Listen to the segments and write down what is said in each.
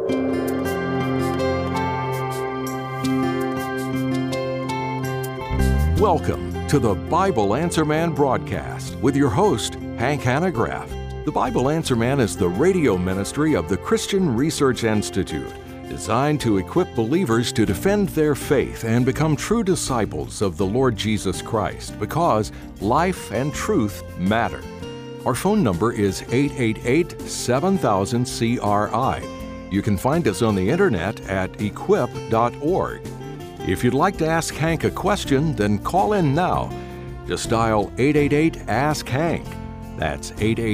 Welcome to the Bible Answer Man broadcast with your host, Hank Hanegraaff. The Bible Answer Man is the radio ministry of the Christian Research Institute, designed to equip believers to defend their faith and become true disciples of the Lord Jesus Christ, because life and truth matter. Our phone number is 888-7000-CRI. You can find us on the internet at equip.org. If you'd like to ask Hank a question, then call in now. Just dial 888-ASK-HANK. That's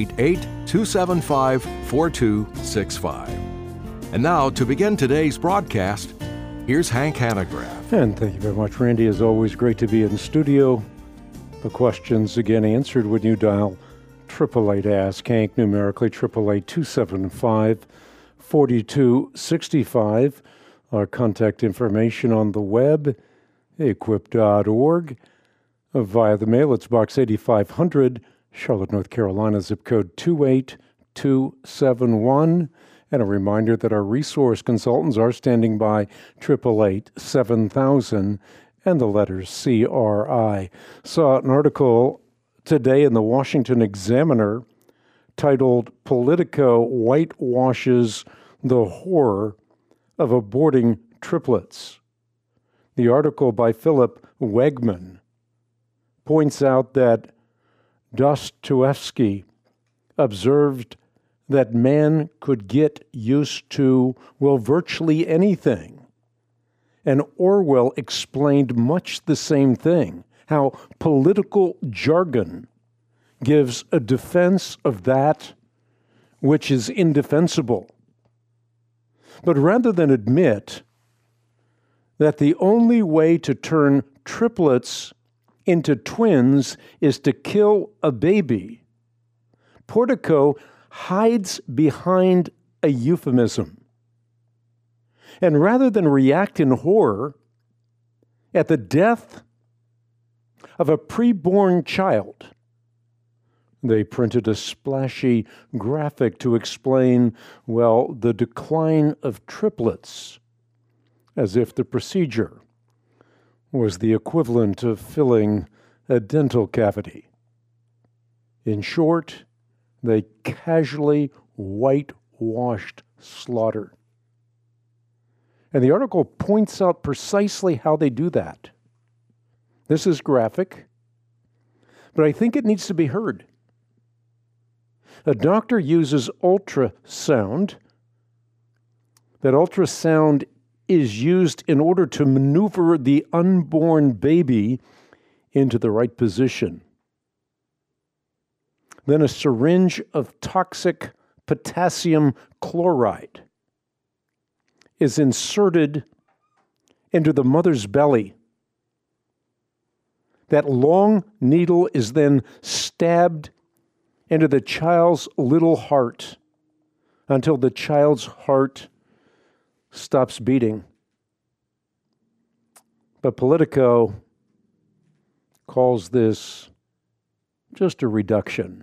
888-275-4265. And now, to begin today's broadcast, here's Hank Hanegraaff. And thank you very much, Randy. As always, great to be in studio. The questions again answered when you dial 888-ASK-HANK, numerically 888-275-4265. Our contact information on the web, equip.org. Via the mail, it's Box 8500, Charlotte, North Carolina, zip code 28271. And a reminder that our resource consultants are standing by, 888-7000 and the letters CRI. Saw an article today in the Washington Examiner titled, Politico Whitewashes the Horror of Aborting Triplets. The article by Philip Wegman points out that Dostoevsky observed that man could get used to, well, virtually anything. And Orwell explained much the same thing, how political jargon gives a defense of that which is indefensible. But rather than admit that the only way to turn triplets into twins is to kill a baby, Politico hides behind a euphemism. And rather than react in horror at the death of a preborn child, they printed a splashy graphic to explain, well, the decline of triplets, as if the procedure was the equivalent of filling a dental cavity. In short, they casually whitewashed slaughter. And the article points out precisely how they do that. This is graphic, but I think it needs to be heard. A doctor uses ultrasound. That ultrasound is used in order to maneuver the unborn baby into the right position. Then a syringe of toxic potassium chloride is inserted into the mother's belly. That long needle is then stabbed into the child's little heart until the child's heart stops beating. But Politico calls this just a reduction.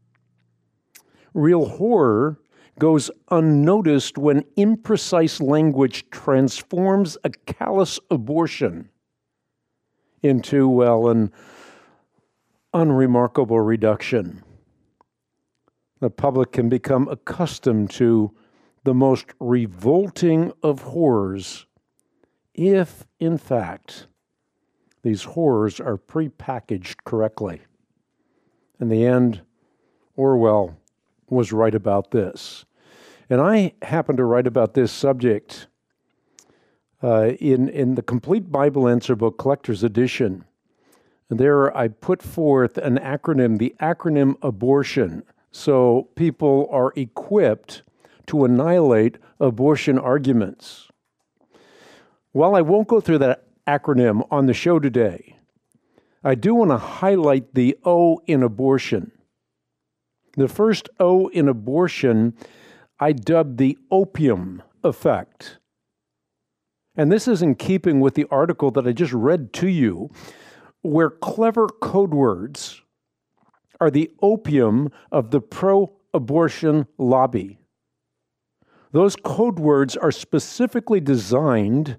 Real horror goes unnoticed when imprecise language transforms a callous abortion into, well, an unremarkable reduction. The public can become accustomed to the most revolting of horrors if, in fact, these horrors are prepackaged correctly. In the end, Orwell was right about this. And I happen to write about this subject in the Complete Bible Answer Book Collector's Edition. And there I put forth an acronym, the acronym abortion, so people are equipped to annihilate abortion arguments. While I won't go through that acronym on the show today, I do want to highlight the O in abortion. The first O in abortion I dubbed the opium effect. And this is in keeping with the article that I just read to you, where clever code words are the opium of the pro-abortion lobby. Those code words are specifically designed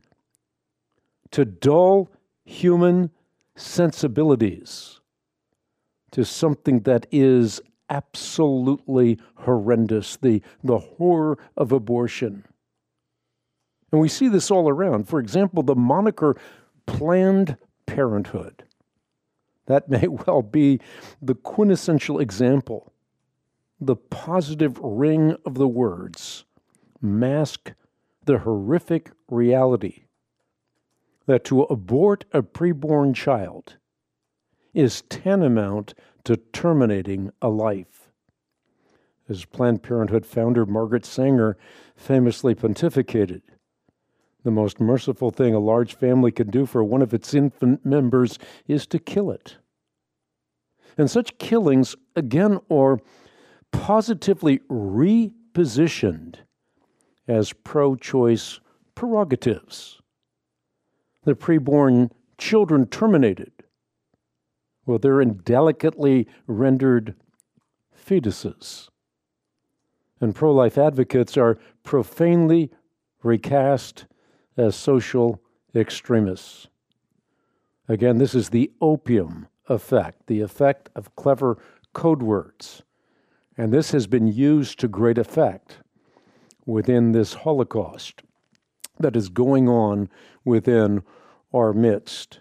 to dull human sensibilities to something that is absolutely horrendous, the horror of abortion. And we see this all around. For example, the moniker Planned Parenthood. That may well be the quintessential example. The positive ring of the words mask the horrific reality that to abort a preborn child is tantamount to terminating a life. As Planned Parenthood founder Margaret Sanger famously pontificated, the most merciful thing a large family can do for one of its infant members is to kill it. And such killings, again, are positively repositioned as pro-choice prerogatives. The preborn children terminated, well, they're indelicately rendered fetuses. And pro-life advocates are profanely recast as social extremists. Again, this is the opium effect, the effect of clever code words. And this has been used to great effect within this Holocaust that is going on within our midst.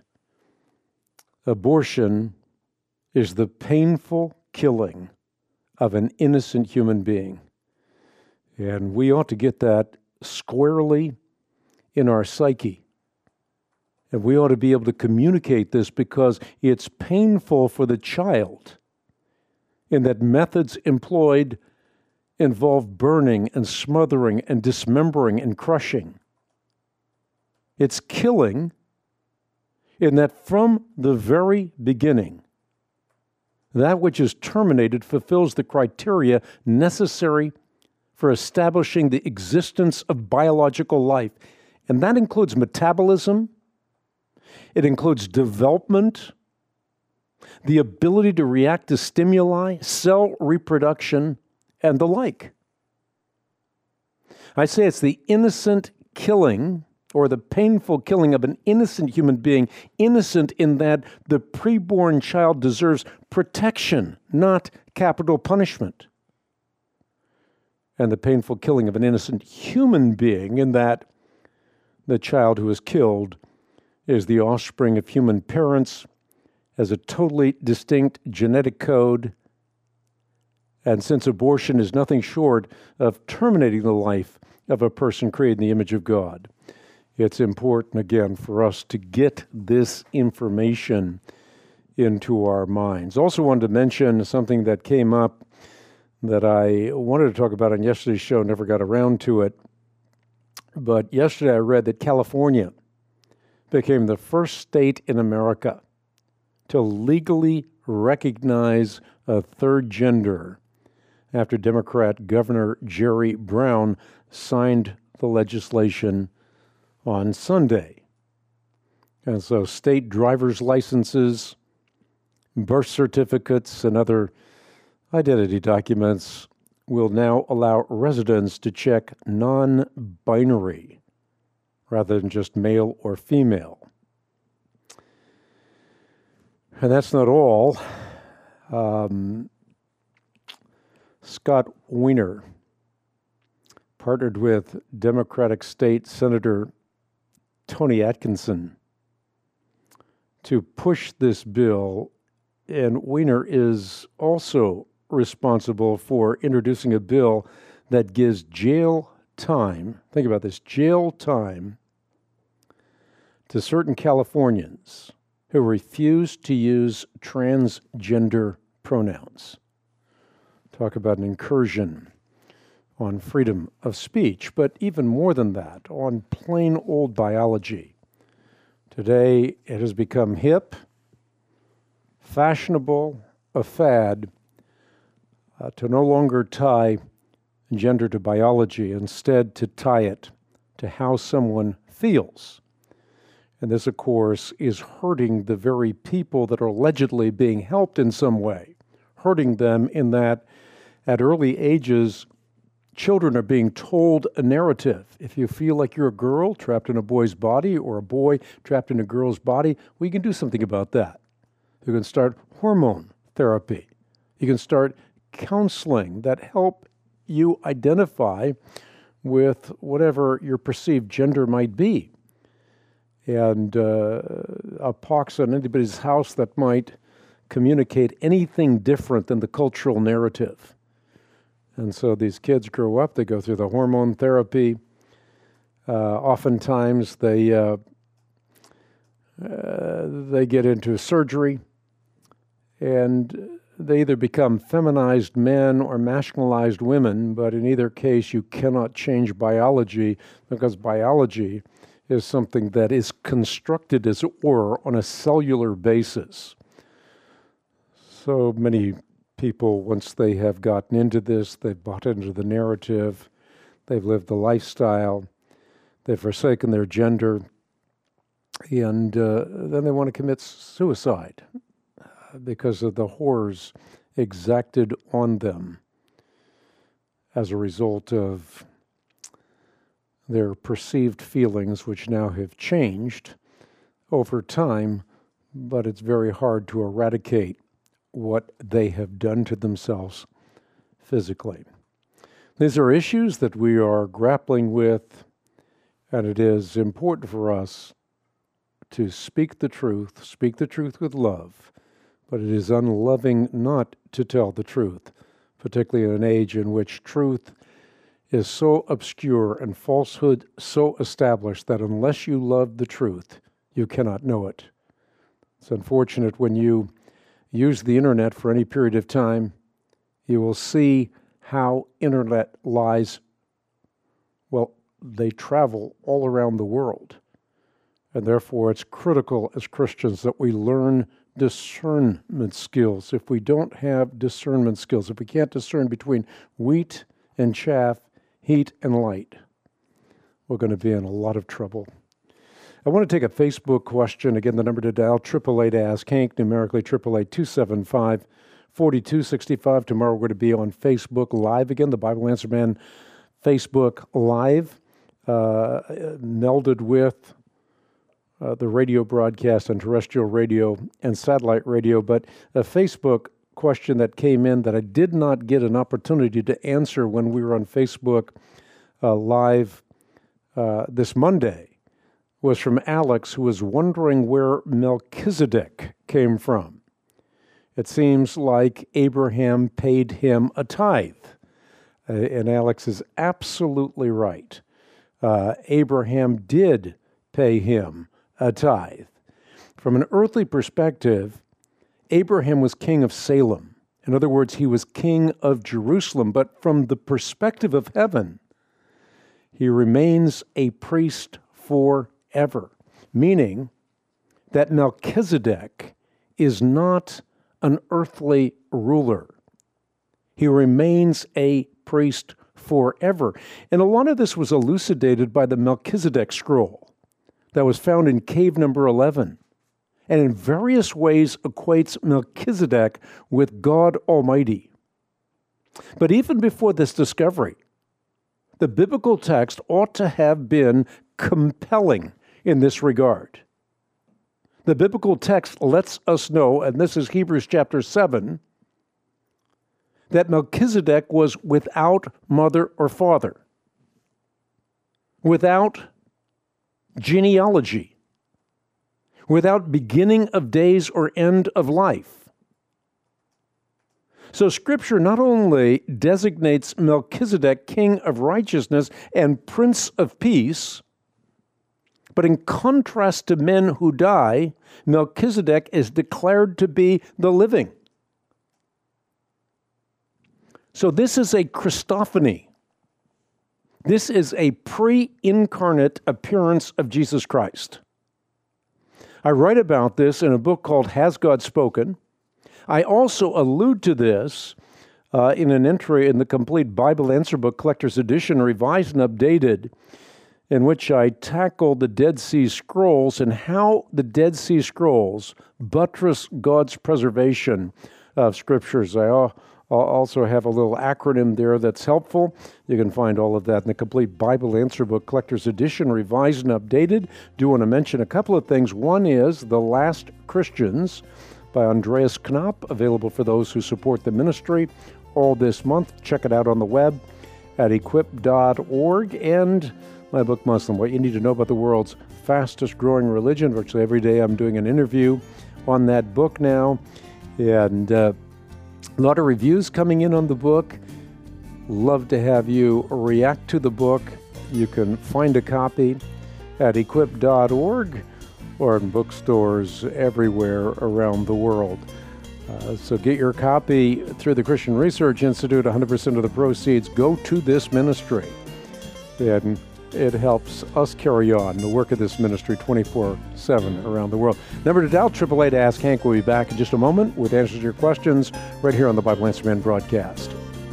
Abortion is the painful killing of an innocent human being. And we ought to get that squarely in our psyche. And we ought to be able to communicate this because it's painful for the child in that methods employed involve burning and smothering and dismembering and crushing. It's killing in that from the very beginning, that which is terminated fulfills the criteria necessary for establishing the existence of biological life. And that includes metabolism, it includes development, the ability to react to stimuli, cell reproduction, and the like. I say it's the innocent killing or the painful killing of an innocent human being, innocent in that the preborn child deserves protection, not capital punishment. And the painful killing of an innocent human being in that the child who is killed is the offspring of human parents, has a totally distinct genetic code, and since abortion is nothing short of terminating the life of a person created in the image of God, it's important, again, for us to get this information into our minds. Also wanted to mention something that came up that I wanted to talk about on yesterday's show, never got around to it. But yesterday I read that California became the first state in America to legally recognize a third gender after Democrat Governor Jerry Brown signed the legislation on Sunday. And so state driver's licenses, birth certificates, and other identity documents will now allow residents to check non-binary rather than just male or female. And that's not all. Scott Wiener partnered with Democratic State Senator Tony Atkinson to push this bill, and Wiener is also responsible for introducing a bill that gives jail time, think about this, jail time to certain Californians who refuse to use transgender pronouns. Talk about an incursion on freedom of speech, but even more than that, on plain old biology. Today, it has become hip, fashionable, a fad, to no longer tie gender to biology, instead to tie it to how someone feels. And this, of course, is hurting the very people that are allegedly being helped in some way, hurting them in that at early ages, Children are being told a narrative. If you feel like you're a girl trapped in a boy's body or a boy trapped in a girl's body, well, you can do something about that. You can start hormone therapy. You can start counseling that help you identify with whatever your perceived gender might be. And a pox on anybody's house that might communicate anything different than the cultural narrative. And so these kids grow up, they go through the hormone therapy. Oftentimes they get into surgery, and they either become feminized men or masculinized women, but in either case you cannot change biology, because biology is something that is constructed, as it were, on a cellular basis. So many people, once they have gotten into this, they've bought into the narrative, they've lived the lifestyle, they've forsaken their gender, and then they want to commit suicide because of the horrors exacted on them as a result of their perceived feelings, which now have changed over time, but it's very hard to eradicate what they have done to themselves physically. These are issues that we are grappling with, and it is important for us to speak the truth with love, but it is unloving not to tell the truth, particularly in an age in which truth is so obscure and falsehood so established that unless you love the truth, you cannot know it. It's unfortunate when you use the internet for any period of time, you will see how internet lies, well, they travel all around the world. And therefore, it's critical as Christians that we learn discernment skills. If we don't have discernment skills, if we can't discern between wheat and chaff, heat and light, we're going to be in a lot of trouble. I want to take a Facebook question. Again, the number to dial, 888-ASK-HANK, numerically 888-275-4265. Tomorrow we're going to be on Facebook Live again, the Bible Answer Man Facebook Live, melded with the radio broadcast on terrestrial radio and satellite radio. But a Facebook question that came in that I did not get an opportunity to answer when we were on Facebook Live this Monday was from Alex, who was wondering where Melchizedek came from. It seems like Abraham paid him a tithe. And Alex is absolutely right. Abraham did pay him a tithe. From an earthly perspective, Abraham was king of Salem. In other words, he was king of Jerusalem. But from the perspective of heaven, he remains a priest forever, meaning that Melchizedek is not an earthly ruler. He remains a priest forever. And a lot of this was elucidated by the Melchizedek scroll that was found in cave number 11, and in various ways equates Melchizedek with God Almighty. But even before this discovery, the biblical text ought to have been compelling in this regard. The biblical text lets us know, and this is Hebrews chapter 7, that Melchizedek was without mother or father, without genealogy, without beginning of days or end of life. So Scripture not only designates Melchizedek king of righteousness and prince of peace, but in contrast to men who die, Melchizedek is declared to be the living. So this is a Christophany. This is a pre-incarnate appearance of Jesus Christ. I write about this in a book called Has God Spoken? I also allude to this in an entry in the Complete Bible Answer Book Collector's Edition, revised and updated, in which I tackle the Dead Sea Scrolls and how the Dead Sea Scrolls buttress God's preservation of Scriptures. I I'll also have a little acronym there that's helpful. You can find all of that in the complete Bible Answer Book Collector's Edition, revised and updated. Do want to mention a couple of things. One is The Last Christians by Andreas Knopp, available for those who support the ministry all this month. Check it out on the web at equip.org. And my book, Muslim, What You Need to Know About the World's Fastest Growing Religion. Virtually every day I'm doing an interview on that book now. And a lot of reviews coming in on the book. Love to have you react to the book. You can find a copy at equip.org or in bookstores everywhere around the world. So get your copy through the Christian Research Institute. 100% of the proceeds go to this ministry. And it helps us carry on the work of this ministry 24/7 around the world. Number to dial, 888 Ask Hank. We'll be back in just a moment with answers to your questions right here on the Bible Answer Man broadcast.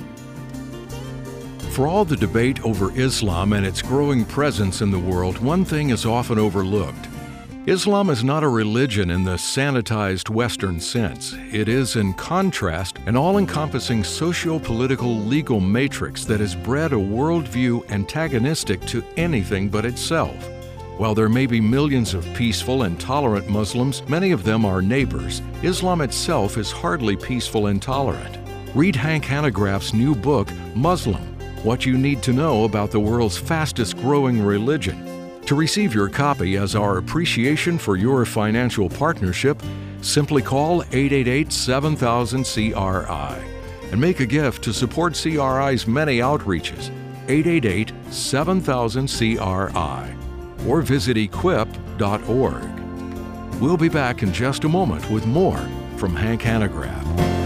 For all the debate over Islam and its growing presence in the world, one thing is often overlooked. Islam is not a religion in the sanitized Western sense. It is, in contrast, an all-encompassing socio-political legal matrix that has bred a worldview antagonistic to anything but itself. While there may be millions of peaceful and tolerant Muslims, many of them are neighbors. Islam itself is hardly peaceful and tolerant. Read Hank Hanegraaff's new book, Muslim, What You Need to Know About the World's Fastest-Growing Religion. To receive your copy as our appreciation for your financial partnership, simply call 888-7000-CRI and make a gift to support CRI's many outreaches, 888-7000-CRI, or visit equip.org. We'll be back in just a moment with more from Hank Hanegraaff.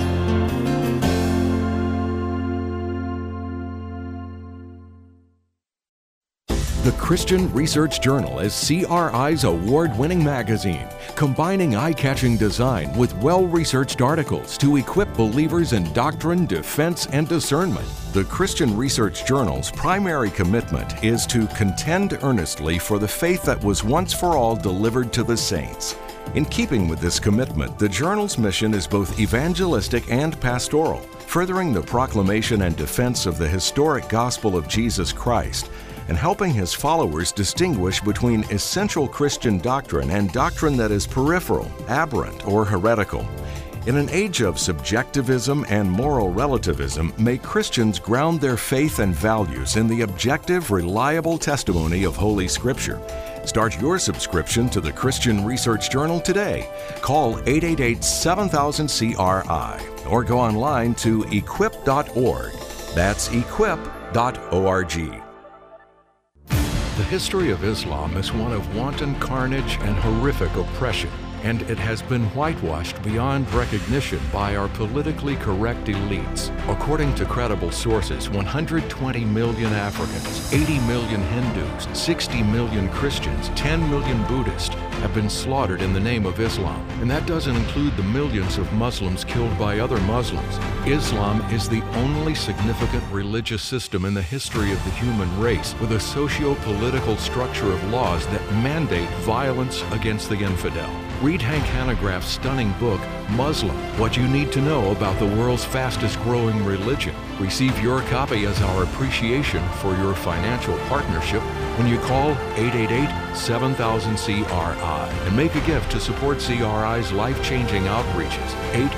The Christian Research Journal is CRI's award-winning magazine, combining eye-catching design with well-researched articles to equip believers in doctrine, defense, and discernment. The Christian Research Journal's primary commitment is to contend earnestly for the faith that was once for all delivered to the saints. In keeping with this commitment, the journal's mission is both evangelistic and pastoral, furthering the proclamation and defense of the historic gospel of Jesus Christ, and helping his followers distinguish between essential Christian doctrine and doctrine that is peripheral, aberrant, or heretical. In an age of subjectivism and moral relativism, may Christians ground their faith and values in the objective, reliable testimony of Holy Scripture. Start your subscription to the Christian Research Journal today. Call 888-7000-CRI or go online to equip.org. That's equip.org. The history of Islam is one of wanton carnage and horrific oppression, and it has been whitewashed beyond recognition by our politically correct elites. According to credible sources, 120 million Africans, 80 million Hindus, 60 million Christians, 10 million Buddhists have been slaughtered in the name of Islam. And that doesn't include the millions of Muslims killed by other Muslims. Islam is the only significant religious system in the history of the human race with a socio-political structure of laws that mandate violence against the infidel. Read Hank Hanegraaff's stunning book, Muslim, What You Need to Know About the World's Fastest-Growing Religion. Receive your copy as our appreciation for your financial partnership when you call 888-7000-CRI and make a gift to support CRI's life-changing outreaches,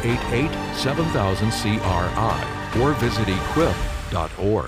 888-7000-CRI, or visit equip.org.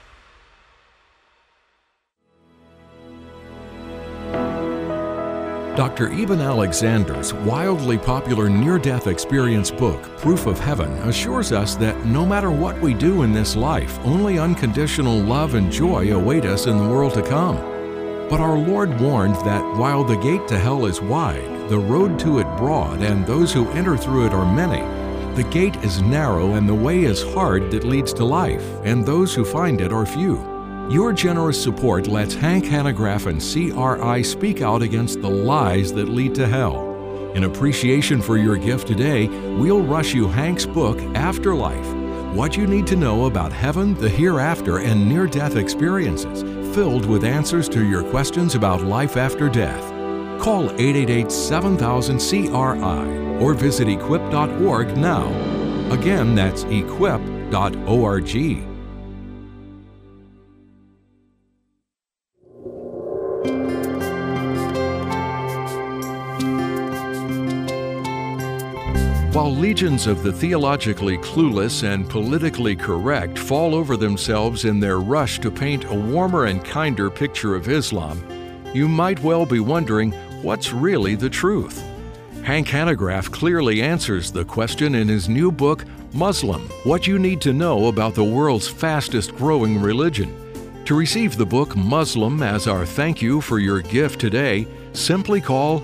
Dr. Eben Alexander's wildly popular near-death experience book, Proof of Heaven, assures us that no matter what we do in this life, only unconditional love and joy await us in the world to come. But our Lord warned that while the gate to hell is wide, the road to it broad, and those who enter through it are many, the gate is narrow and the way is hard that leads to life, and those who find it are few. Your generous support lets Hank Hanegraaff and CRI speak out against the lies that lead to hell. In appreciation for your gift today, we'll rush you Hank's book, Afterlife, What You Need to Know About Heaven, the Hereafter, and Near-Death Experiences, filled with answers to your questions about life after death. Call 888-7000-CRI or visit equip.org now. Again, that's equip.org. While legions of the theologically clueless and politically correct fall over themselves in their rush to paint a warmer and kinder picture of Islam, you might well be wondering what's really the truth. Hank Hanegraaff clearly answers the question in his new book, Muslim: What You Need to Know About the World's Fastest Growing Religion. To receive the book Muslim as our thank you for your gift today, simply call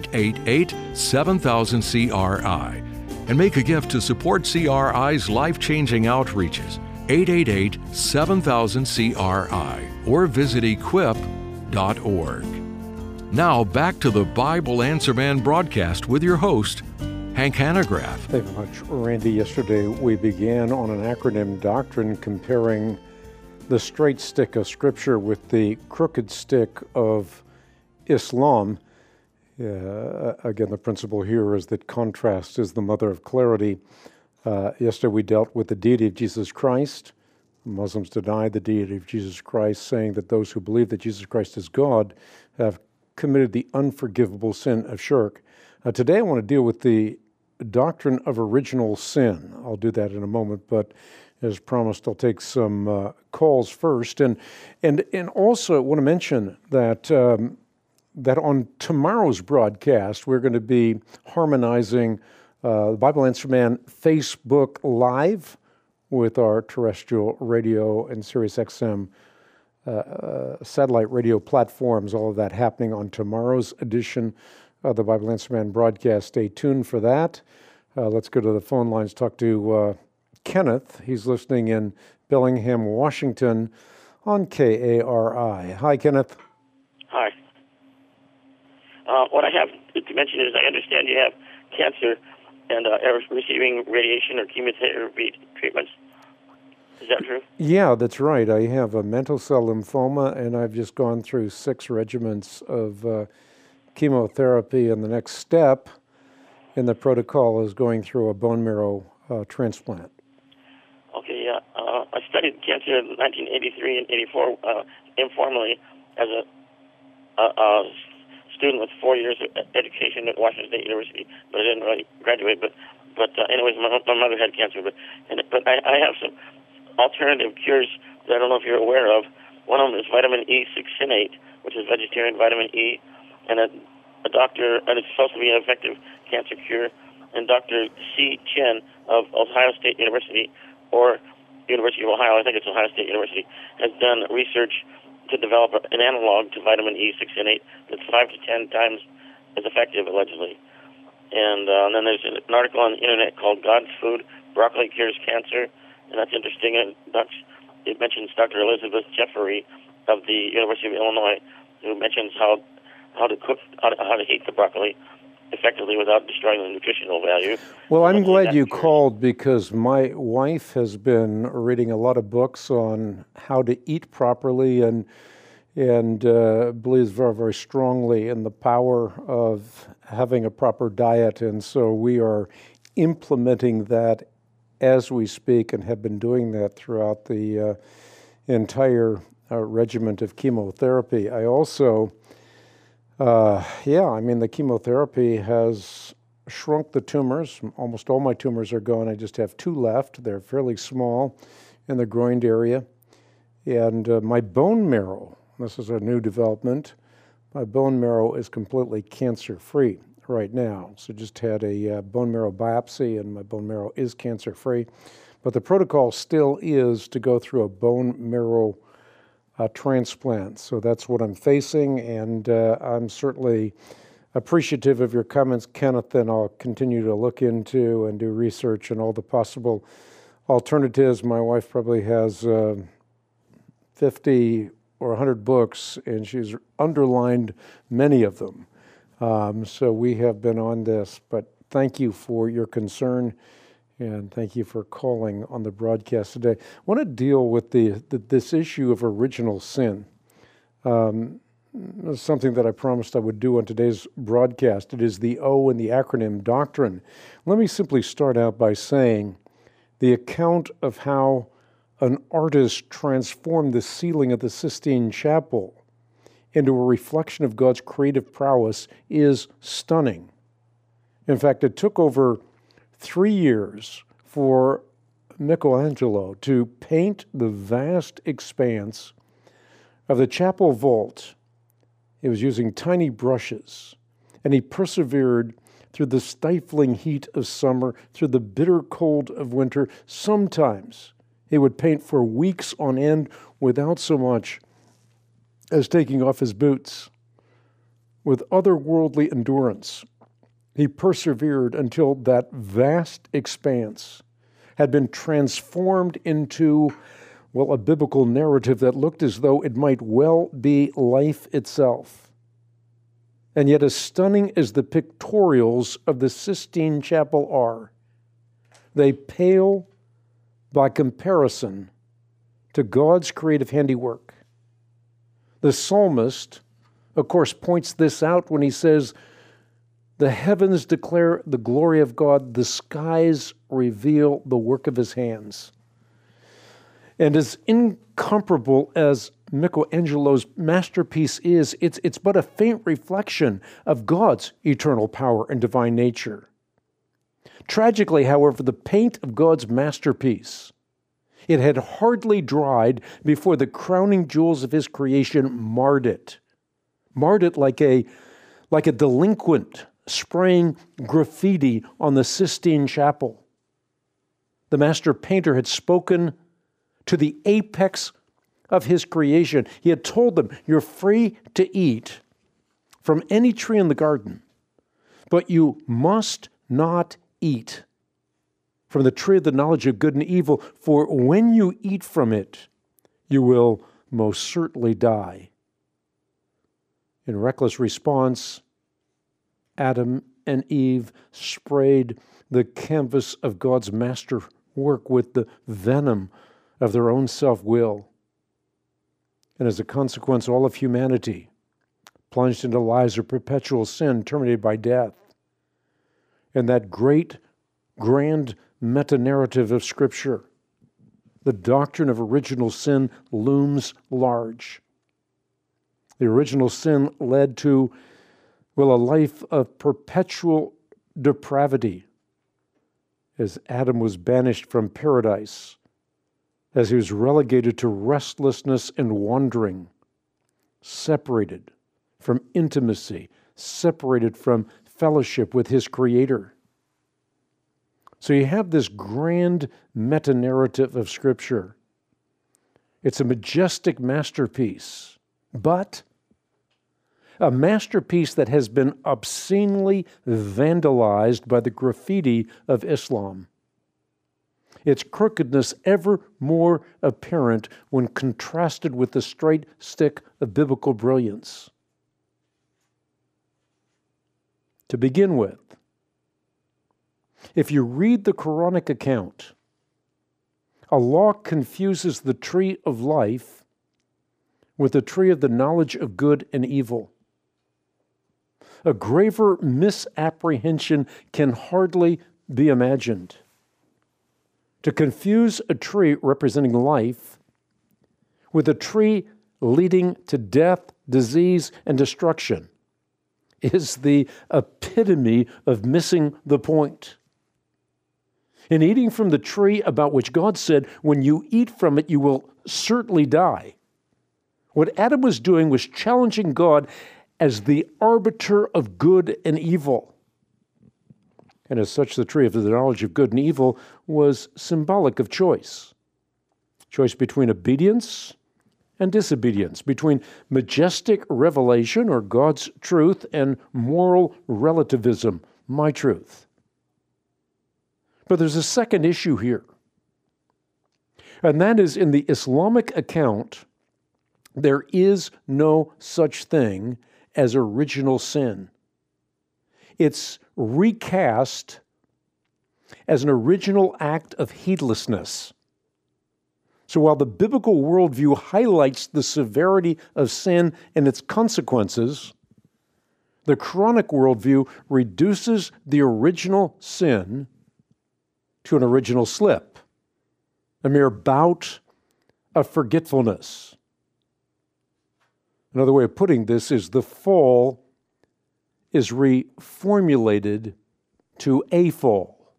888-7000-CRI and make a gift to support CRI's life-changing outreaches, 888-7000-CRI, or visit equip.org. Now back to the Bible Answer Man broadcast with your host, Hank Hanegraaff. Thank you much, Randy. Yesterday we began on an acronym doctrine comparing the straight stick of Scripture with the crooked stick of Islam. Again, the principle here is that contrast is the mother of clarity. Yesterday we dealt with the deity of Jesus Christ. Muslims deny the deity of Jesus Christ, saying that those who believe that Jesus Christ is God have committed the unforgivable sin of shirk. Today I want to deal with the doctrine of original sin. I'll do that in a moment, but as promised, I'll take some calls first. And also want to mention that that on tomorrow's broadcast, we're going to be harmonizing the Bible Answer Man Facebook Live with our terrestrial radio and Sirius XM satellite radio platforms, all of that happening on tomorrow's edition of the Bible Answer Man broadcast. Stay tuned for that. Let's go to the phone lines, talk to Kenneth. He's listening in Bellingham, Washington on KARI. Hi, Kenneth. Hi. What I have to mention is I understand you have cancer and are receiving radiation or chemotherapy treatments. Is that true? Yeah, that's right. I have a mantle cell lymphoma, and I've just gone through 6 regimens of chemotherapy, and the next step in the protocol is going through a bone marrow transplant. Okay, yeah. I studied cancer in 1983 and 84 informally as a student with 4 years of education at Washington State University, but I didn't really graduate. But anyways, my mother had cancer. But I have some alternative cures that I don't know if you're aware of. One of them is vitamin E succinate, which is vegetarian vitamin E, and a doctor, and it's supposed to be an effective cancer cure. And Dr. C. Chen of Ohio State University, or University of Ohio, I think it's Ohio State University, has done research to develop an analog to vitamin E succinate that's 5 to 10 times as effective, allegedly. And then there's an article on the internet called God's Food, Broccoli Cures Cancer, and that's interesting. And it mentions Dr. Elizabeth Jeffery of the University of Illinois, who mentions how to heat the broccoli effectively without destroying the nutritional value. Well, I'm glad you called, because my wife has been reading a lot of books on how to eat properly and believes very, very strongly in the power of having a proper diet. And so we are implementing that as we speak and have been doing that throughout the entire regiment of chemotherapy. I also the chemotherapy has shrunk the tumors. Almost all my tumors are gone. I just have 2 left. They're fairly small in the groin area. And my bone marrow, this is a new development, my bone marrow is completely cancer-free right now. So just had a bone marrow biopsy, and my bone marrow is cancer-free. But the protocol still is to go through a bone marrow transplant. So that's what I'm facing, and I'm certainly appreciative of your comments, Kenneth, and I'll continue to look into and do research and all the possible alternatives. My wife probably has 50 or 100 books, and she's underlined many of them. So we have been on this, but thank you for your concern. And thank you for calling on the broadcast today. I want to deal with this issue of original sin. Something that I promised I would do on today's broadcast. It is the O in the acronym doctrine. Let me simply start out by saying the account of how an artist transformed the ceiling of the Sistine Chapel into a reflection of God's creative prowess is stunning. In fact, it took over 3 years for Michelangelo to paint the vast expanse of the chapel vault. He was using tiny brushes, and he persevered through the stifling heat of summer, through the bitter cold of winter. Sometimes he would paint for weeks on end without so much as taking off his boots. With otherworldly endurance, he persevered until that vast expanse had been transformed into, well, a biblical narrative that looked as though it might well be life itself. And yet, as stunning as the pictorials of the Sistine Chapel are, they pale by comparison to God's creative handiwork. The psalmist, of course, points this out when he says, "The heavens declare the glory of God, the skies reveal the work of his hands." And as incomparable as Michelangelo's masterpiece is, it's but a faint reflection of God's eternal power and divine nature. Tragically, however, the paint of God's masterpiece, it had hardly dried before the crowning jewels of his creation marred it like a delinquent spraying graffiti on the Sistine Chapel. The master painter had spoken to the apex of his creation. He had told them, "You're free to eat from any tree in the garden, but you must not eat from the tree of the knowledge of good and evil, for when you eat from it, you will most certainly die." In reckless response, Adam and Eve sprayed the canvas of God's masterwork with the venom of their own self-will. And as a consequence, all of humanity plunged into lives of perpetual sin, terminated by death. And that great, grand meta-narrative of Scripture, the doctrine of original sin, looms large. The original sin led to, well, a life of perpetual depravity as Adam was banished from paradise, as he was relegated to restlessness and wandering, separated from intimacy, separated from fellowship with his Creator. So you have this grand meta-narrative of Scripture. It's a majestic masterpiece, but a masterpiece that has been obscenely vandalized by the graffiti of Islam. Its crookedness ever more apparent when contrasted with the straight stick of biblical brilliance. To begin with, if you read the Quranic account, Allah confuses the tree of life with the tree of the knowledge of good and evil. A graver misapprehension can hardly be imagined. To confuse a tree representing life with a tree leading to death, disease, and destruction is the epitome of missing the point. In eating from the tree about which God said, "When you eat from it, you will certainly die," what Adam was doing was challenging God as the arbiter of good and evil. And as such, the tree of the knowledge of good and evil was symbolic of choice. Choice between obedience and disobedience, between majestic revelation or God's truth and moral relativism, my truth. But there's a second issue here. And that is, in the Islamic account, there is no such thing as original sin. It's recast as an original act of heedlessness. So while the biblical worldview highlights the severity of sin and its consequences, the Quranic worldview reduces the original sin to an original slip. a mere bout of forgetfulness. Another way of putting this is the fall is reformulated to a fall.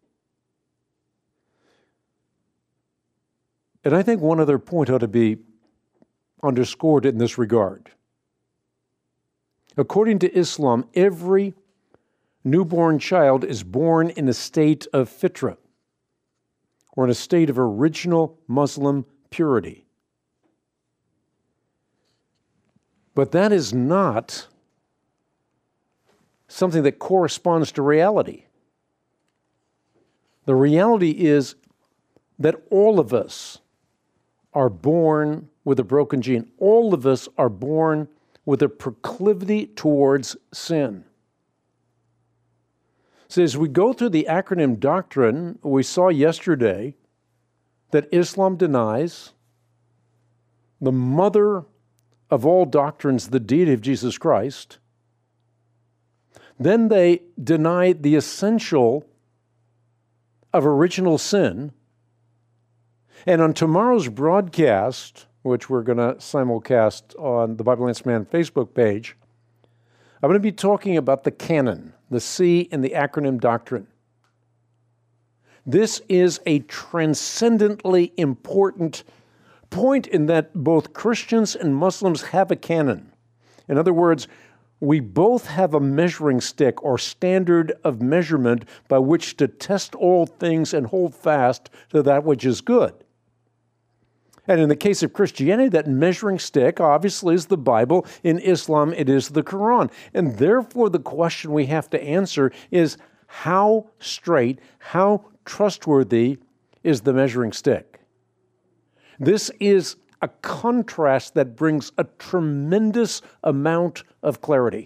And I think one other point ought to be underscored in this regard. According to Islam, every newborn child is born in a state of fitra, or in a state of original Muslim purity. But that is not something that corresponds to reality. The reality is that all of us are born with a broken gene. All of us are born with a proclivity towards sin. So as we go through the acronym doctrine, we saw yesterday that Islam denies the mother of all doctrines, the deity of Jesus Christ. Then they deny the essential of original sin. And on tomorrow's broadcast, which we're going to simulcast on the Bible Answer Man Facebook page, I'm going to be talking about the canon, the C in the acronym doctrine. This is a transcendently important point in that both Christians and Muslims have a canon. In other words, we both have a measuring stick or standard of measurement by which to test all things and hold fast to that which is good. And in the case of Christianity, that measuring stick obviously is the Bible. In Islam, it is the Quran. And therefore, the question we have to answer is how straight, how trustworthy is the measuring stick? This is a contrast that brings a tremendous amount of clarity.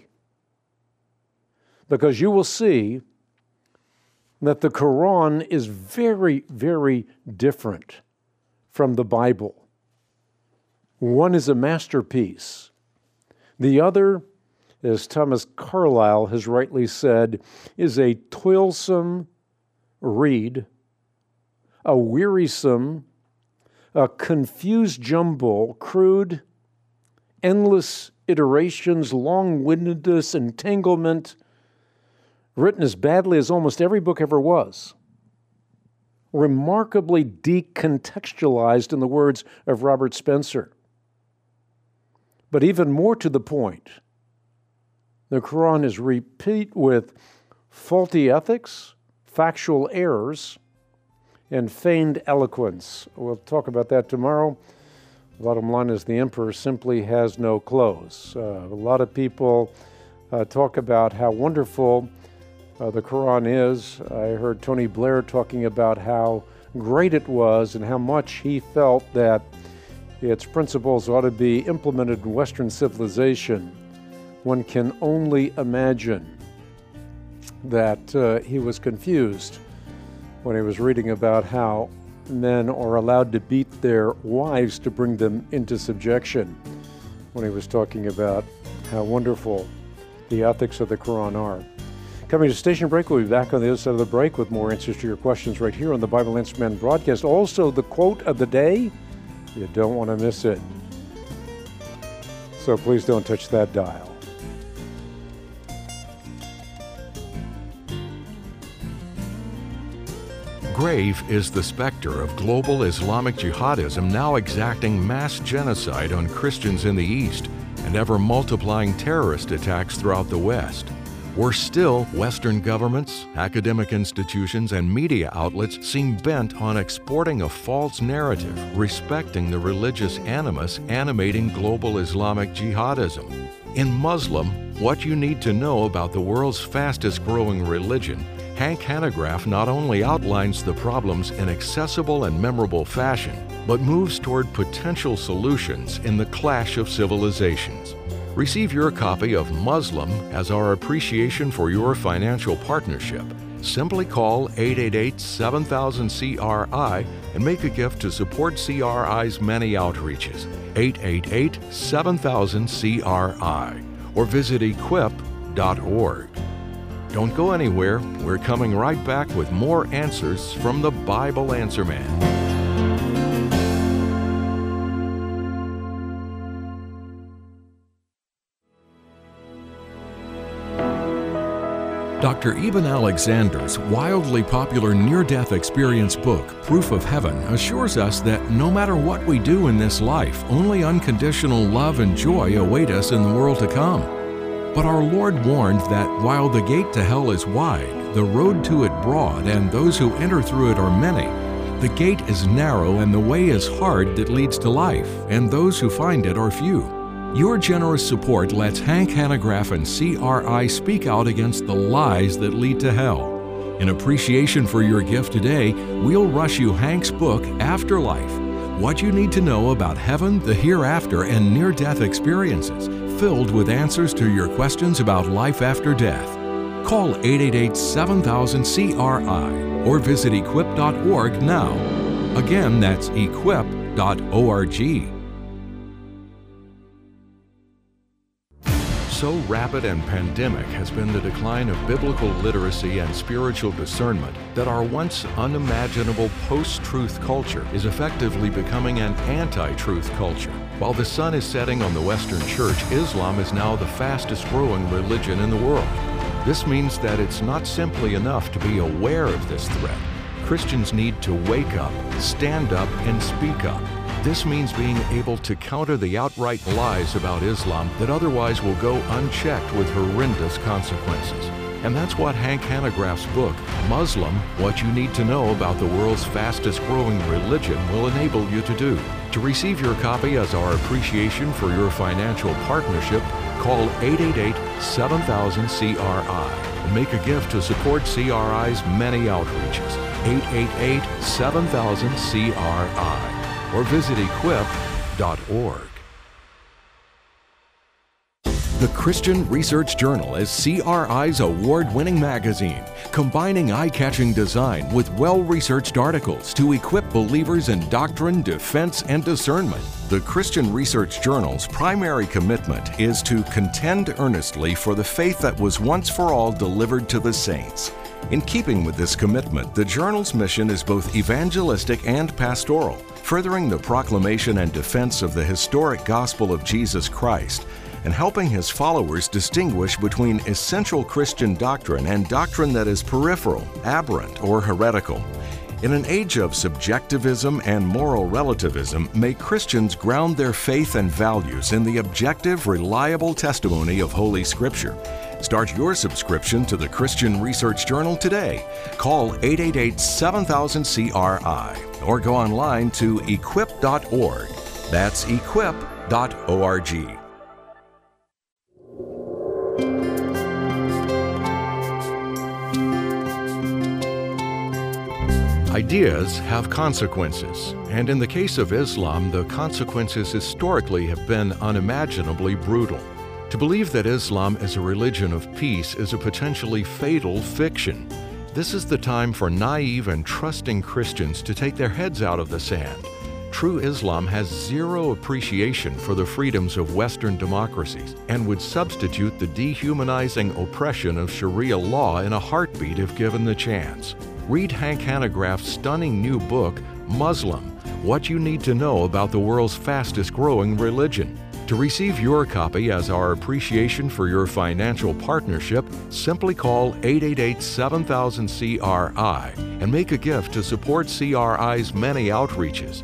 Because you will see that the Quran is very, very different from the Bible. One is a masterpiece. The other, as Thomas Carlyle has rightly said, is a toilsome read, a wearisome, a confused jumble, crude, endless iterations, long-windedness, entanglement, written as badly as almost every book ever was. Remarkably decontextualized, in the words of Robert Spencer. But even more to the point, the Quran is replete with faulty ethics, factual errors, and feigned eloquence. We'll talk about that tomorrow. The bottom line is the emperor simply has no clothes. A lot of people talk about how wonderful the Quran is. I heard Tony Blair talking about how great it was and how much he felt that its principles ought to be implemented in Western civilization. One can only imagine that he was confused when he was reading about how men are allowed to beat their wives to bring them into subjection, when he was talking about how wonderful the ethics of the Quran are. Coming to station break, we'll be back on the other side of the break with more answers to your questions right here on the Bible Answer Man broadcast. Also, the quote of the day, you don't want to miss it. So please don't touch that dial. Grave is the specter of global Islamic jihadism now exacting mass genocide on Christians in the East and ever-multiplying terrorist attacks throughout the West. Worse still, Western governments, academic institutions, and media outlets seem bent on exporting a false narrative respecting the religious animus animating global Islamic jihadism. In Muslim, What You Need to Know About the World's Fastest-Growing Religion, Hank Hanegraaff not only outlines the problems in accessible and memorable fashion, but moves toward potential solutions in the clash of civilizations. Receive your copy of Muslim as our appreciation for your financial partnership. Simply call 888-7000-CRI and make a gift to support CRI's many outreaches. 888-7000-CRI or visit equip.org. Don't go anywhere. We're coming right back with more answers from the Bible Answer Man. Dr. Eben Alexander's wildly popular near-death experience book, Proof of Heaven, assures us that no matter what we do in this life, only unconditional love and joy await us in the world to come. But our Lord warned that while the gate to hell is wide, the road to it broad, and those who enter through it are many, the gate is narrow and the way is hard that leads to life, and those who find it are few. Your generous support lets Hank Hanegraaff and CRI speak out against the lies that lead to hell. In appreciation for your gift today, we'll rush you Hank's book, Afterlife: What You Need to Know About Heaven, the Hereafter, and Near-Death Experiences, filled with answers to your questions about life after death. Call 888-7000-CRI or visit equip.org now. Again, that's equip.org. So rapid and pandemic has been the decline of biblical literacy and spiritual discernment that our once unimaginable post-truth culture is effectively becoming an anti-truth culture. While the sun is setting on the Western Church, Islam is now the fastest growing religion in the world. This means that it's not simply enough to be aware of this threat. Christians need to wake up, stand up, and speak up. This means being able to counter the outright lies about Islam that otherwise will go unchecked with horrendous consequences. And that's what Hank Hanegraaff's book, Muslim: What You Need to Know About the World's Fastest Growing Religion, will enable you to do. To receive your copy as our appreciation for your financial partnership, call 888-7000-CRI and make a gift to support CRI's many outreaches. 888-7000-CRI. Or visit equip.org. The Christian Research Journal is CRI's award-winning magazine, combining eye-catching design with well-researched articles to equip believers in doctrine, defense, and discernment. The Christian Research Journal's primary commitment is to contend earnestly for the faith that was once for all delivered to the saints. In keeping with this commitment, the journal's mission is both evangelistic and pastoral, furthering the proclamation and defense of the historic gospel of Jesus Christ, and helping his followers distinguish between essential Christian doctrine and doctrine that is peripheral, aberrant, or heretical. In an age of subjectivism and moral relativism, may Christians ground their faith and values in the objective, reliable testimony of Holy Scripture. Start your subscription to the Christian Research Journal today. Call 888-7000-CRI or go online to equip.org. That's equip.org. Ideas have consequences, and in the case of Islam, the consequences historically have been unimaginably brutal. To believe that Islam is a religion of peace is a potentially fatal fiction. This is the time for naive and trusting Christians to take their heads out of the sand. True Islam has zero appreciation for the freedoms of Western democracies and would substitute the dehumanizing oppression of Sharia law in a heartbeat if given the chance. Read Hank Hanegraaff's stunning new book, Muslim: What You Need to Know About the World's Fastest Growing Religion. To receive your copy as our appreciation for your financial partnership, simply call 888-7000-CRI and make a gift to support CRI's many outreaches.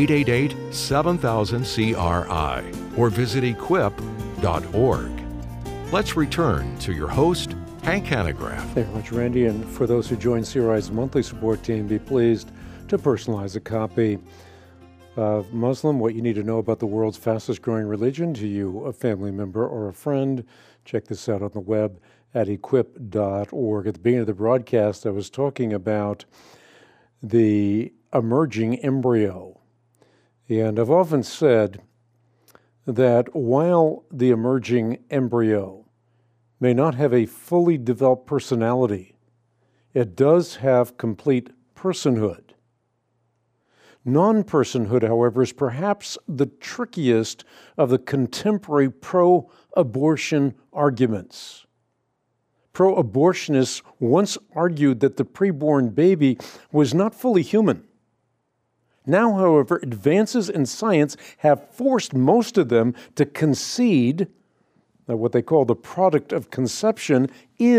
888-7000-CRI or visit equip.org. Let's return to your host, Hank Hanegraaff. Thank you very much, Randy. And for those who join CRI's monthly support team, be pleased to personalize a copy of Muslim: What You Need to Know About the World's Fastest Growing Religion to you, a family member or a friend. Check this out on the web at equip.org. At the beginning of the broadcast, I was talking about the emerging embryo. And I've often said that while the emerging embryo may not have a fully developed personality, it does have complete personhood. Non-personhood, however, is perhaps the trickiest of the contemporary pro-abortion arguments. Pro-abortionists once argued that the preborn baby was not fully human. Now, however, advances in science have forced most of them to concede that what they call the product of conception is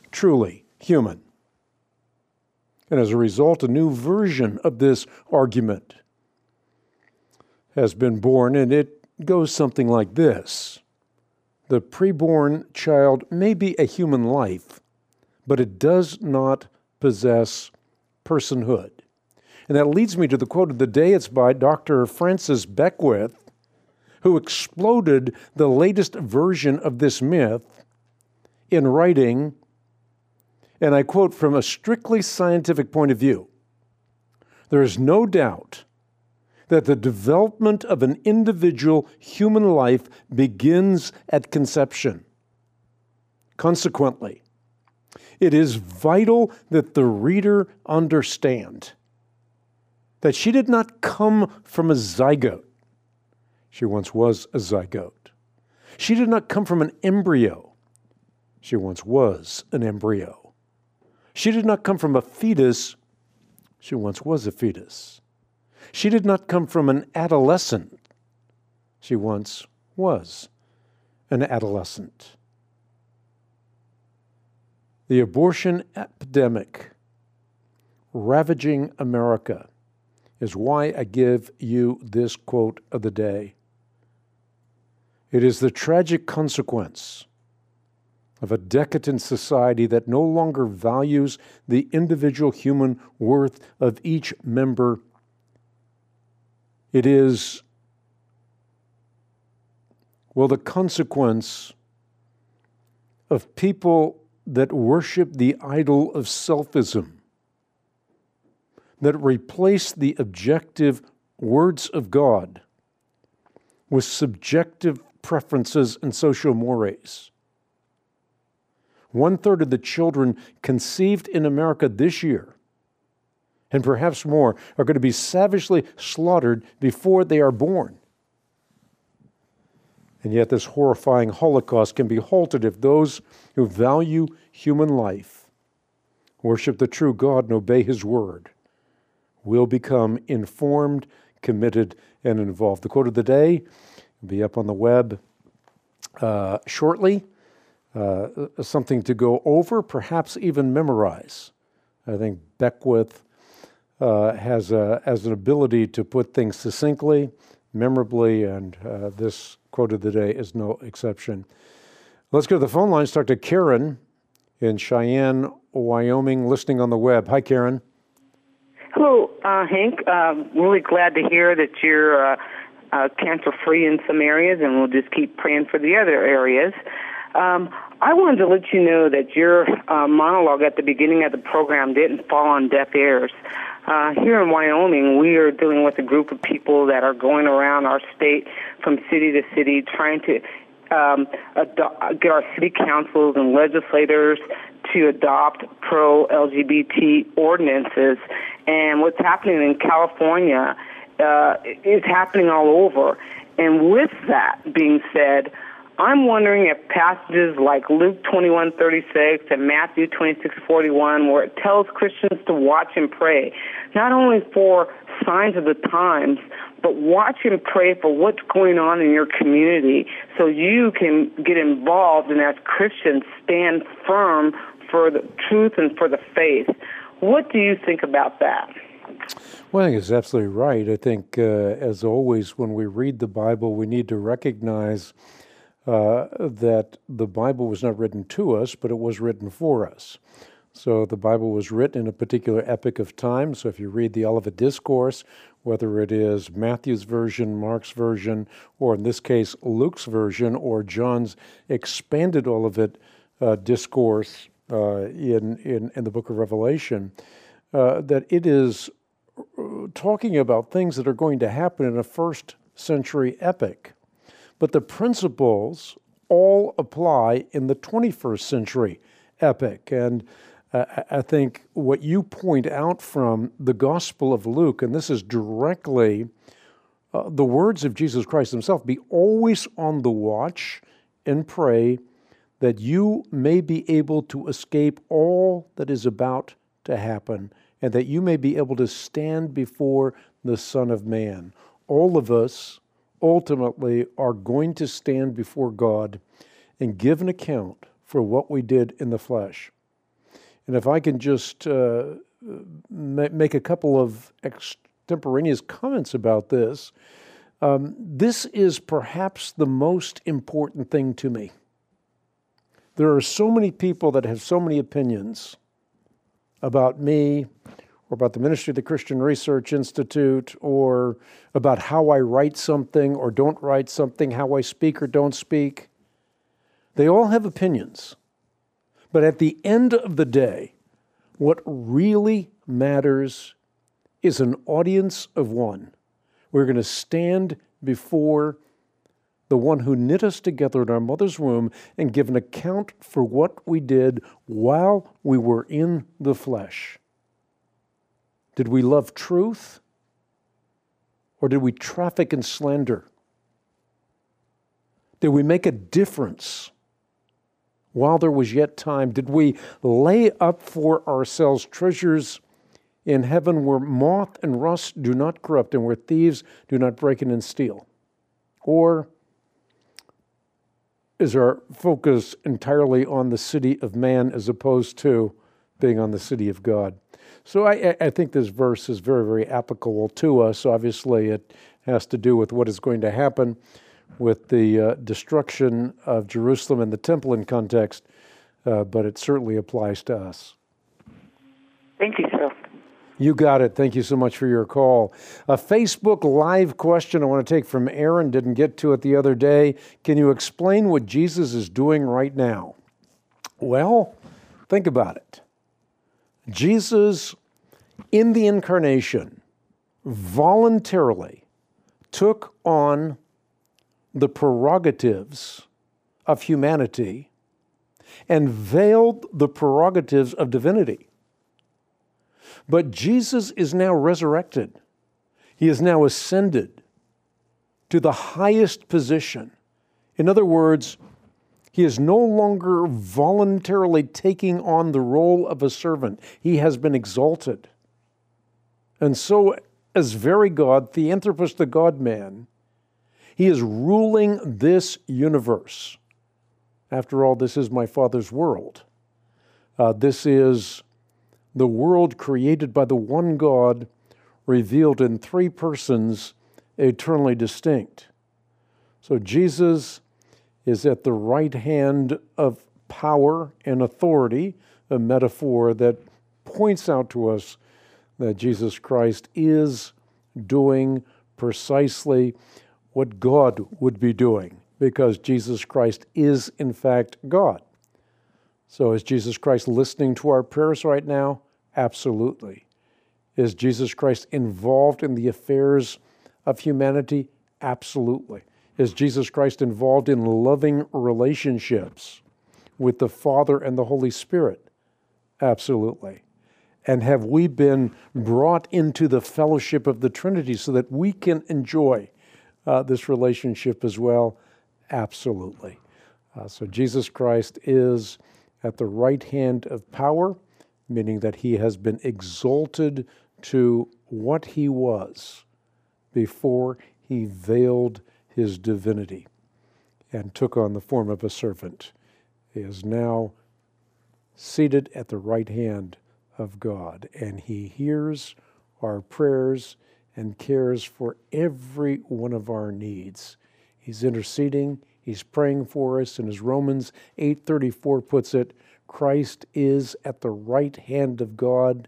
truly human. And as a result, a new version of this argument has been born, and it goes something like this. The preborn child may be a human life, but it does not possess personhood. And that leads me to the quote of the day. It's by Dr. Francis Beckwith, who exploded the latest version of this myth in writing, and I quote, "From a strictly scientific point of view, there is no doubt that the development of an individual human life begins at conception. Consequently, it is vital that the reader understand that she did not come from a zygote. She once was a zygote. She did not come from an embryo. She once was an embryo. She did not come from a fetus. She once was a fetus. She did not come from an adolescent. She once was an adolescent." The abortion epidemic ravaging America is why I give you this quote of the day. It is the tragic consequence of a decadent society that no longer values the individual human worth of each member. It is, the consequence of people that worship the idol of selfism, that replace the objective words of God with subjective preferences and social mores. 1/3 of the children conceived in America this year, and perhaps more, are going to be savagely slaughtered before they are born. And yet this horrifying Holocaust can be halted if those who value human life, worship the true God, and obey His word will become informed, committed, and involved. The quote of the day will be up on the web shortly. Something to go over, perhaps even memorize. I think Beckwith has an ability to put things succinctly, memorably, and this quote of the day is no exception. Let's go to the phone lines. Talk to Karen in Cheyenne, Wyoming, listening on the web. Hi, Karen. Hello, Hank. Really glad to hear that you're cancer-free in some areas, and we'll just keep praying for the other areas. I wanted to let you know that your monologue at the beginning of the program didn't fall on deaf ears. Here in Wyoming, we are dealing with a group of people that are going around our state from city to city trying to get our city councils and legislators to adopt pro-LGBT ordinances. And what's happening in California is happening all over. And with that being said, I'm wondering if passages like Luke 21:36 and Matthew 26:41, where it tells Christians to watch and pray, not only for signs of the times, but watch and pray for what's going on in your community so you can get involved and as Christians stand firm for the truth and for the faith. What do you think about that? Well, I think it's absolutely right. I think, as always, when we read the Bible, we need to recognize that the Bible was not written to us, but it was written for us. So the Bible was written in a particular epoch of time. So if you read the Olivet Discourse, whether it is Matthew's version, Mark's version, or in this case, Luke's version, or John's expanded Olivet Discourse in the book of Revelation, that it is talking about things that are going to happen in a first century epoch. But the principles all apply in the 21st century epoch. And I think what you point out from the Gospel of Luke, and this is directly the words of Jesus Christ himself, be always on the watch and pray that you may be able to escape all that is about to happen and that you may be able to stand before the Son of Man. All of us ultimately are going to stand before God and give an account for what we did in the flesh. And if I can just make a couple of extemporaneous comments about this, this is perhaps the most important thing to me. There are so many people that have so many opinions about me, or about the ministry of the Christian Research Institute, or about how I write something or don't write something, how I speak or don't speak. They all have opinions. But at the end of the day, what really matters is an audience of one. We're going to stand before the one who knit us together in our mother's womb and give an account for what we did while we were in the flesh. Did we love truth, or did we traffic in slander? Did we make a difference while there was yet time? Did we lay up for ourselves treasures in heaven where moth and rust do not corrupt and where thieves do not break in and steal? Or is our focus entirely on the city of man as opposed to being on the city of God? So I think this verse is very, very applicable to us. Obviously, it has to do with what is going to happen with the destruction of Jerusalem and the temple in context, but it certainly applies to us. Thank you, sir. You got it. Thank you so much for your call. A Facebook Live question I want to take from Aaron. Didn't get to it the other day. Can you explain what Jesus is doing right now? Well, think about it. Jesus, in the incarnation, voluntarily took on the prerogatives of humanity and veiled the prerogatives of divinity. But Jesus is now resurrected. He is now ascended to the highest position. In other words, he is no longer voluntarily taking on the role of a servant. He has been exalted. And so, as very God, Theanthropos, the God-man, he is ruling this universe. After all, this is my Father's world. This is the world created by the one God, revealed in three persons, eternally distinct. So Jesus is at the right hand of power and authority, a metaphor that points out to us that Jesus Christ is doing precisely what God would be doing, because Jesus Christ is, in fact, God. So is Jesus Christ listening to our prayers right now? Absolutely. Is Jesus Christ involved in the affairs of humanity? Absolutely. Is Jesus Christ involved in loving relationships with the Father and the Holy Spirit? Absolutely. And have we been brought into the fellowship of the Trinity so that we can enjoy this relationship as well? Absolutely. So Jesus Christ is at the right hand of power, meaning that he has been exalted to what he was before he veiled his divinity and took on the form of a servant. He is now seated at the right hand of God, and he hears our prayers and cares for every one of our needs. He's interceding, he's praying for us, and as Romans 8:34 puts it, Christ is at the right hand of God,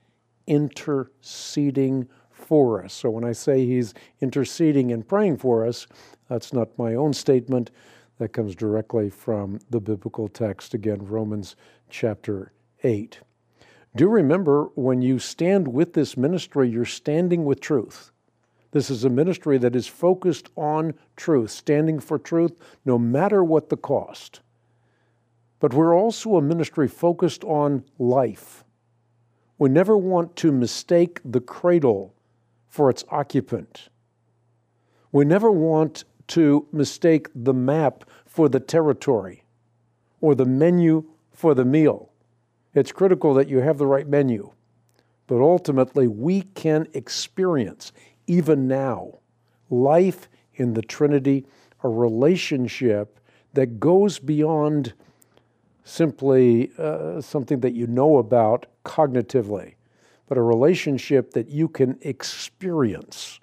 interceding for us. So when I say he's interceding and praying for us, that's not my own statement. That comes directly from the biblical text, again, Romans chapter 8. Do remember, when you stand with this ministry, you're standing with truth. This is a ministry that is focused on truth, standing for truth no matter what the cost. But we're also a ministry focused on life. We never want to mistake the cradle for its occupant. We never want to mistake the map for the territory or the menu for the meal. It's critical that you have the right menu. But ultimately, we can experience, even now, life in the Trinity, a relationship that goes beyond simply something that you know about cognitively, but a relationship that you can experience.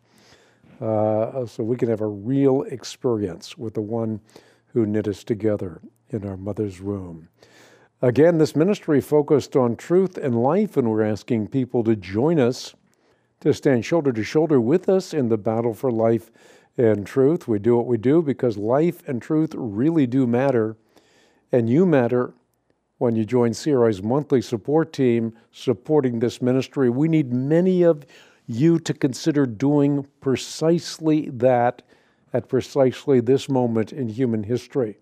So we can have a real experience with the one who knit us together in our mother's womb. Again, this ministry focused on truth and life, and we're asking people to join us, to stand shoulder to shoulder with us in the battle for life and truth. We do what we do because life and truth really do matter, and you matter when you join CRI's monthly support team supporting this ministry. We need many of you to consider doing precisely that at precisely this moment in human history.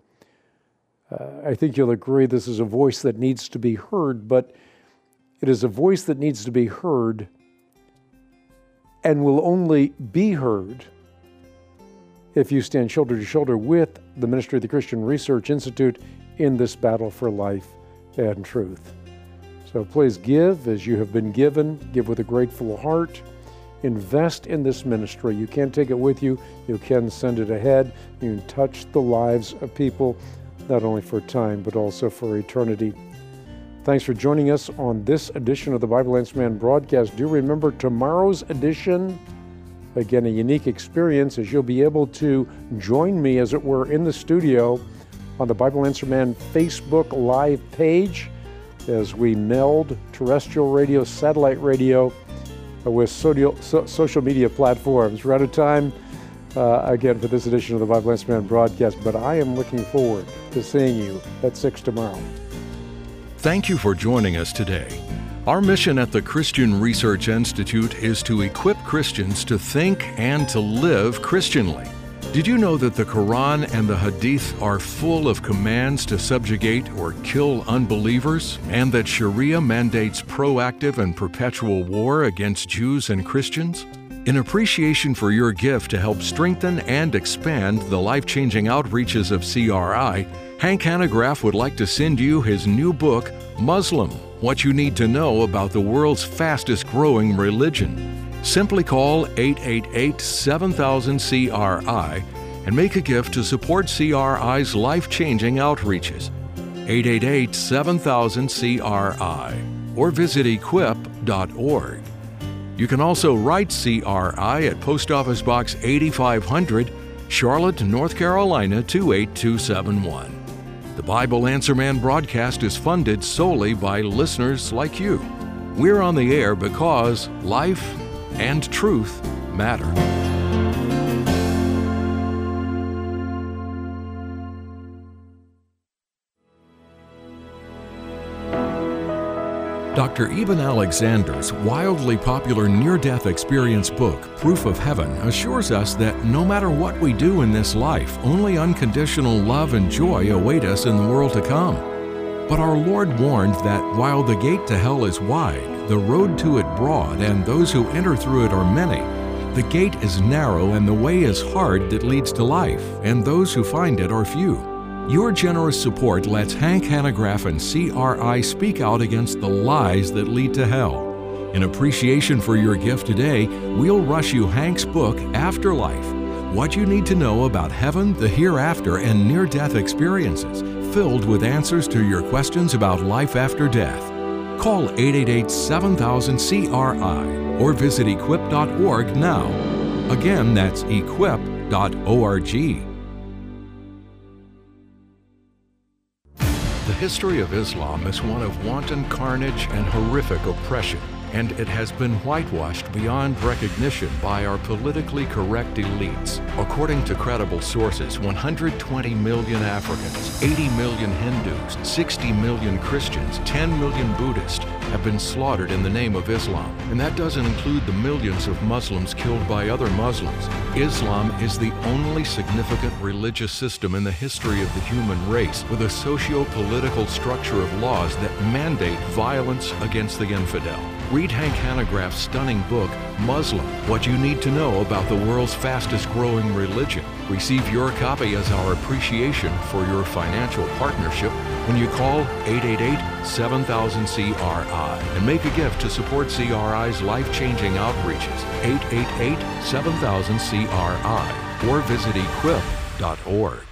I think you'll agree this is a voice that needs to be heard, but it is a voice that needs to be heard and will only be heard if you stand shoulder to shoulder with the ministry of the Christian Research Institute in this battle for life and truth. So please give as you have been given, give with a grateful heart, invest in this ministry. You can't take it with you, you can send it ahead, you can touch the lives of people, not only for time, but also for eternity. Thanks for joining us on this edition of the Bible Answer Man broadcast. Do remember tomorrow's edition, again, a unique experience, as you'll be able to join me, as it were, in the studio on the Bible Answer Man Facebook Live page as we meld terrestrial radio, satellite radio with social media platforms. We're out of time again for this edition of the Bible Answer Man broadcast, but I am looking forward to seeing you at 6 tomorrow. Thank you for joining us today. Our mission at the Christian Research Institute is to equip Christians to think and to live Christianly. Did you know that the Quran and the Hadith are full of commands to subjugate or kill unbelievers, and that Sharia mandates proactive and perpetual war against Jews and Christians? In appreciation for your gift to help strengthen and expand the life-changing outreaches of CRI, Hank Hanegraaff would like to send you his new book, Muslim: What You Need to Know About the World's Fastest-Growing Religion. Simply call 888-7000-CRI and make a gift to support CRI's life-changing outreaches. 888-7000-CRI or visit equip.org. You can also write CRI at Post Office Box 8500, Charlotte, North Carolina 28271. The Bible Answer Man broadcast is funded solely by listeners like you. We're on the air because life and truth matter. Dr. Eben Alexander's wildly popular near-death experience book, Proof of Heaven, assures us that no matter what we do in this life, only unconditional love and joy await us in the world to come. But our Lord warned that while the gate to hell is wide, the road to it broad, and those who enter through it are many, the gate is narrow and the way is hard that leads to life, and those who find it are few. Your generous support lets Hank Hanegraaff and CRI speak out against the lies that lead to hell. In appreciation for your gift today, we'll rush you Hank's book, Afterlife: What You Need to Know About Heaven, the Hereafter, and Near-Death Experiences, filled with answers to your questions about life after death. Call 888-7000-CRI or visit equip.org now. Again, that's equip.org. The history of Islam is one of wanton carnage and horrific oppression, and it has been whitewashed beyond recognition by our politically correct elites. According to credible sources, 120 million Africans, 80 million Hindus, 60 million Christians, 10 million Buddhists have been slaughtered in the name of Islam. And that doesn't include the millions of Muslims killed by other Muslims. Islam is the only significant religious system in the history of the human race with a socio-political structure of laws that mandate violence against the infidel. Read Hank Hanegraaff's stunning book, Muslim: What You Need to Know About the World's Fastest-Growing Religion. Receive your copy as our appreciation for your financial partnership when you call 888-7000-CRI and make a gift to support CRI's life-changing outreaches. 888-7000-CRI or visit equip.org.